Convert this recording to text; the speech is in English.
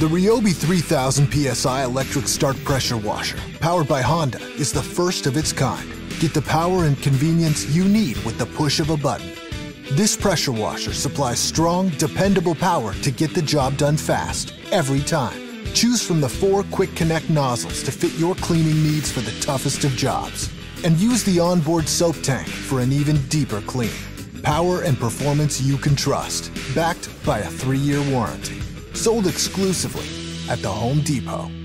The Ryobi 3000 PSI electric start pressure washer, powered by Honda, is the first of its kind. Get the power and convenience you need with the push of a button. This pressure washer supplies strong, dependable power to get the job done fast, every time. Choose from the 4 quick connect nozzles to fit your cleaning needs for the toughest of jobs. And use the onboard soap tank for an even deeper clean. Power and performance you can trust, backed by a 3-year warranty. Sold exclusively at the Home Depot.